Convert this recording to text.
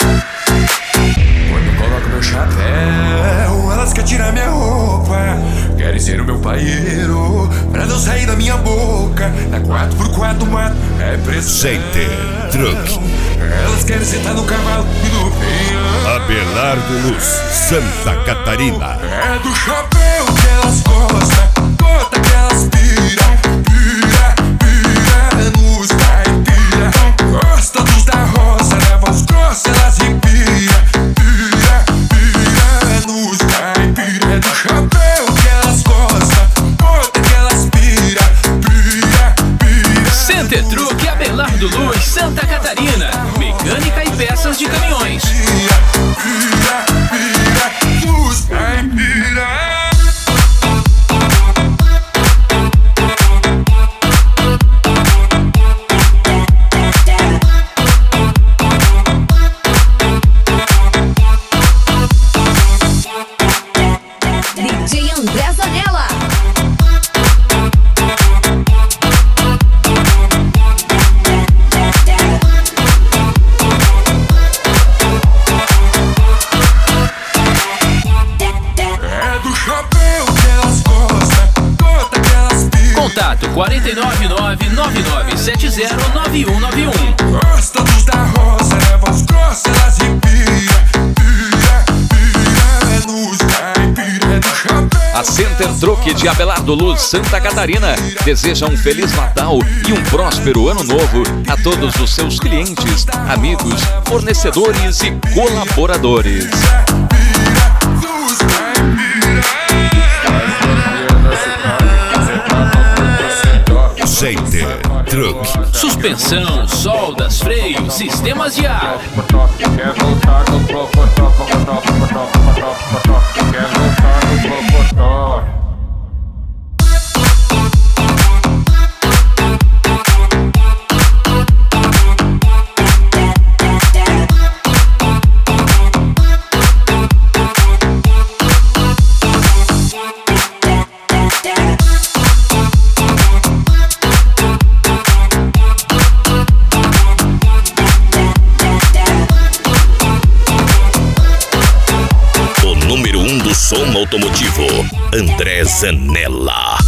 Quando coloco meu chapéu, elas querem tirar minha roupa, querem ser o meu paieiro, pra não sair da minha boca. Na 4x4 mato é pressão. Center Truck. Elas querem sentar no cavalo e no peão. Abelardo Luz, Santa Catarina. É do chapéu que elas gostam, bota que elas pira, pira, pira, nos caipira. Gosta dos da roça, leva os grossos, elas empira, pira, pira, nos caipira. É do chapéu que elas gostam, bota que elas pira, pira, pira. Center Truck Abelardo Luz, Santa Catarina. Mecânica e peças de caminhões. Pira, pira, pira, nos caipira. DJ André Zanella. É do chapéu que elas gostam, bota que elas pira. Contato 499-9970-9191. Gosta dos da roça, leva os grossos, elas empira, pira, pira, nos caipira. É do chapéu. A Center Truck de Abelardo Luz, Santa Catarina, deseja um Feliz Natal e um próspero Ano Novo a todos os seus clientes, amigos, fornecedores e colaboradores. Nos caipira. Center Truck. Suspensão, soldas, freios, sistemas de ar. Quer voltar no Procotó, quer voltar no Procotó. O número 1 do som automotivo, André Zanella.